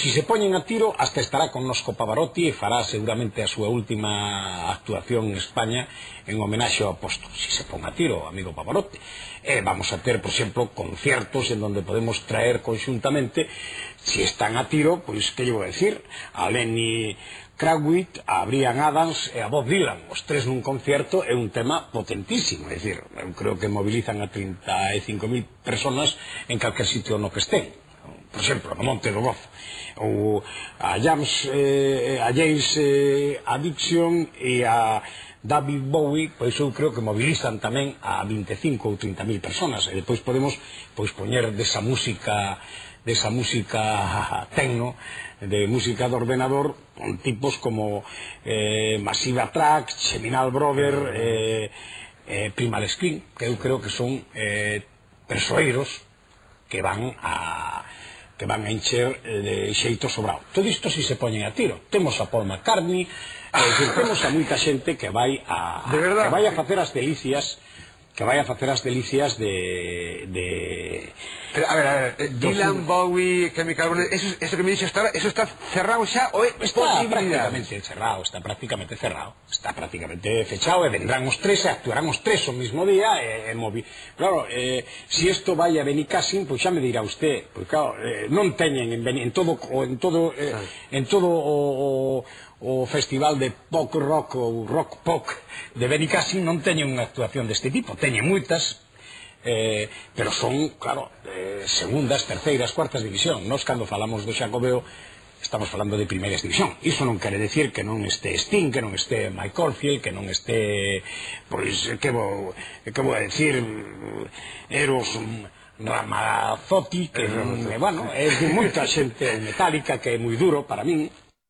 Si se poñen a tiro, hasta estará connosco Pavarotti e fará seguramente a súa última actuación en España en homenaxe ao apóstol. Si se pon a tiro, amigo Pavarotti. Vamos a ter, por exemplo, conciertos en donde podemos traer conxuntamente, si están a tiro, pois, que lle vou decir, a Lenny Kravitz, a Bryan Adams e a Bob Dylan. Os tres nun concierto é un tema potentísimo, é dicir, eu creo que mobilizan a 35.000 personas en calquer sitio no que estén. Por exemplo, no Monte do Gozo, ou a James Addiction e a David Bowie, pois eu creo que mobilizan tamén a 25 ou 30.000 personas, e depois podemos poñer desa música tecno, de música de ordenador, con tipos como Massive Attack, Cheminal Brother, Primal Scream, que eu creo que son persoeiros que van a encher de xeito sobrado. Todo isto si se poñen a tiro. Temos a Paul McCartney, temos a moita xente que vai a facer as delicias de... Pero, a ver, Dylan, Bowie, Chemical Brothers, eso que me dixes hasta ahora, eso está cerrado xa ou é posibilidad? Está prácticamente cerrado, está prácticamente fechado, e vendrán os tres e actuarán os tres o mismo día, claro, si isto vai a Benicassim, pois xa me dirá usted, pois claro, non teñen en todo o festival de pop rock ou rock pop de Benicassim non teñen unha actuación deste tipo, teñen moitas, pero son, claro, segundas, terceiras, cuartas división. Nós, cando falamos do Xacobeo, estamos falando de primeiras división. Iso non quere decir que non este Sting, que non este Mike Oldfield, que non este, pois, que vou a decir, Eros Ramazzotti, que, bueno, é de moita xente metálica, que é moi duro para min.